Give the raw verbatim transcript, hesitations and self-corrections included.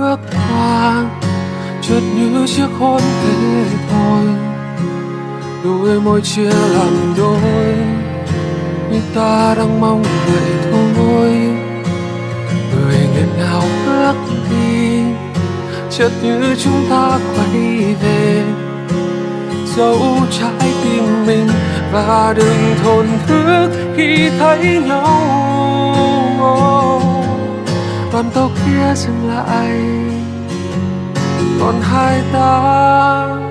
bước qua, chợt như chiếc hôn thế thôi. Đôi môi chia làm đôi, nhưng ta đang mong vậy thôi. Người nghẹn ngào bước đi, chợt như chúng ta quay về, giấu trái tim mình và đừng thổn thức khi thấy nhau. Đoàn tàu kia dừng lại, còn hai ta